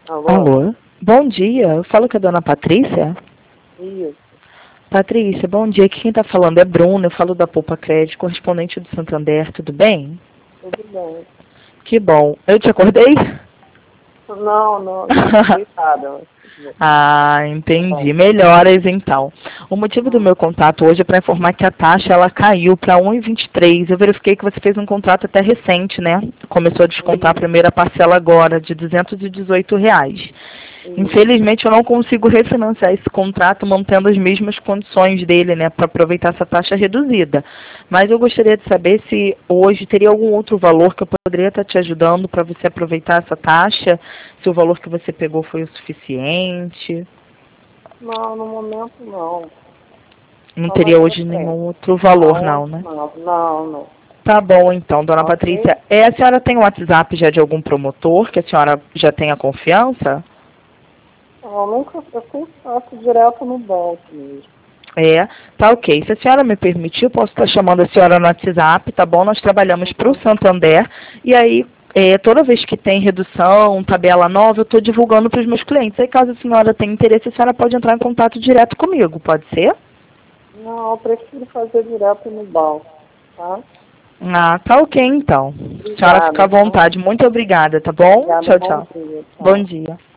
Alô? Alô? Bom dia, eu falo com a dona Patrícia. Isso. Patrícia, bom dia, aqui quem está falando é Bruna, eu falo da Poupa Crédito, correspondente do Santander, tudo bem? Tudo bem. Que bom, eu te acordei? Não, estou deitada. Mas tudo bem. Ah, entendi, Bom, melhoras então. O motivo do meu contato hoje é para informar que a taxa ela caiu para 1,23. Eu verifiquei que você fez um contrato até recente, né? Começou a descontar a primeira parcela agora, de R$ 218. Infelizmente, eu não consigo refinanciar esse contrato mantendo as mesmas condições dele, né, para aproveitar essa taxa reduzida. Mas eu gostaria de saber se hoje teria algum outro valor que eu poderia estar te ajudando para você aproveitar essa taxa, se o valor que você pegou foi o suficiente. não, no momento não. Não Só mais teria pra hoje frente. nenhum outro valor, Não, não, hoje né? não. Tá bom, então, dona Ok? Patrícia. A senhora tem o WhatsApp já de algum promotor que a senhora já tenha confiança? Eu nunca, eu sempre faço direto no banco mesmo. É, tá ok. Se a senhora me permitir, eu posso estar chamando a senhora no WhatsApp, tá bom? Nós trabalhamos para o Santander e aí, toda vez que tem redução, tabela nova, eu estou divulgando para os meus clientes. Aí, caso a senhora tenha interesse, a senhora pode entrar em contato direto comigo, pode ser? Não, eu prefiro fazer direto no banco, tá? Ah, tá ok então. A senhora fica à Obrigada, tá? vontade. Muito obrigada, tá bom? Obrigada, Tchau, bom tchau. dia, Bom tchau. dia.